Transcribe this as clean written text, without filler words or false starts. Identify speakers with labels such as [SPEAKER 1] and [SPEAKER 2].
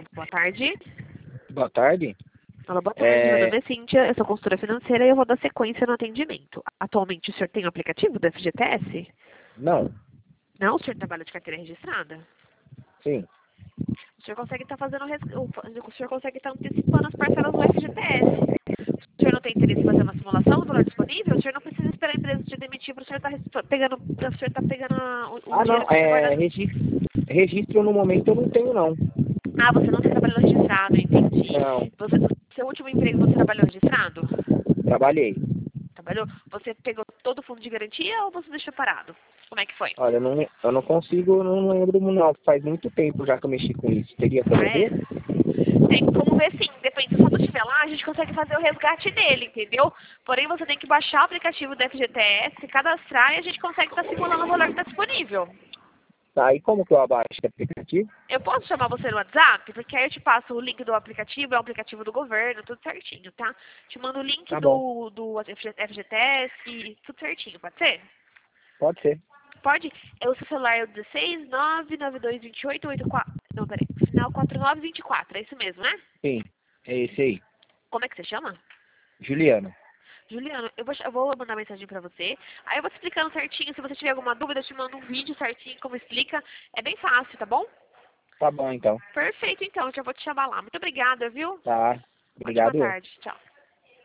[SPEAKER 1] boa tarde.
[SPEAKER 2] Boa tarde.
[SPEAKER 1] Alô, boa tarde. Meu nome é Cíntia, eu sou consultora financeira e eu vou dar sequência no atendimento. Atualmente o senhor tem um aplicativo do FGTS?
[SPEAKER 2] Não.
[SPEAKER 1] Não? O senhor trabalha de carteira registrada?
[SPEAKER 2] Sim.
[SPEAKER 1] O senhor consegue estar o senhor consegue estar antecipando as parcelas do FGTS. O senhor não tem interesse em fazer uma simulação do valor disponível? O senhor não precisa esperar a empresa te demitir para o senhor estar pegando, o
[SPEAKER 2] Ah,
[SPEAKER 1] dinheiro
[SPEAKER 2] não.
[SPEAKER 1] que você guarda.
[SPEAKER 2] Registro no momento eu não tenho, não.
[SPEAKER 1] Ah, você não tem trabalho registrado, entendi.
[SPEAKER 2] Não.
[SPEAKER 1] Seu último emprego você trabalhou registrado?
[SPEAKER 2] Trabalhei.
[SPEAKER 1] Trabalhou? Você pegou todo o fundo de garantia ou você deixou parado? Como é que foi?
[SPEAKER 2] Olha, eu não consigo, não lembro, não. Faz muito tempo já que eu mexi com isso. Teria como
[SPEAKER 1] Ah, é?
[SPEAKER 2] ver?
[SPEAKER 1] Tem como ver sim. Depende, quando estiver lá, a gente consegue fazer o resgate dele, entendeu? Porém, você tem que baixar o aplicativo do FGTS, cadastrar e a gente consegue estar simulando o valor que está disponível.
[SPEAKER 2] Tá, e como que eu abaixo o aplicativo?
[SPEAKER 1] Eu posso chamar você no WhatsApp? Porque aí eu te passo o link do aplicativo, é um aplicativo do governo, tudo certinho, tá? Te mando o link
[SPEAKER 2] Tá bom.
[SPEAKER 1] do FGTS, tudo certinho, pode ser?
[SPEAKER 2] Pode ser.
[SPEAKER 1] Pode? O seu celular é o 16 992 84. Não, peraí. Final 4924, é isso mesmo, né?
[SPEAKER 2] Sim. É esse aí.
[SPEAKER 1] Como é que você chama?
[SPEAKER 2] Juliano.
[SPEAKER 1] Juliana, eu vou mandar mensagem pra você. Aí eu vou te explicando certinho. Se você tiver alguma dúvida, eu te mando um vídeo certinho, como explica. É bem fácil, tá bom?
[SPEAKER 2] Tá bom, então.
[SPEAKER 1] Perfeito, então. Já vou te chamar lá. Muito obrigada, viu?
[SPEAKER 2] Tá.
[SPEAKER 1] Ótima
[SPEAKER 2] Obrigado eu.
[SPEAKER 1] tarde. Tchau.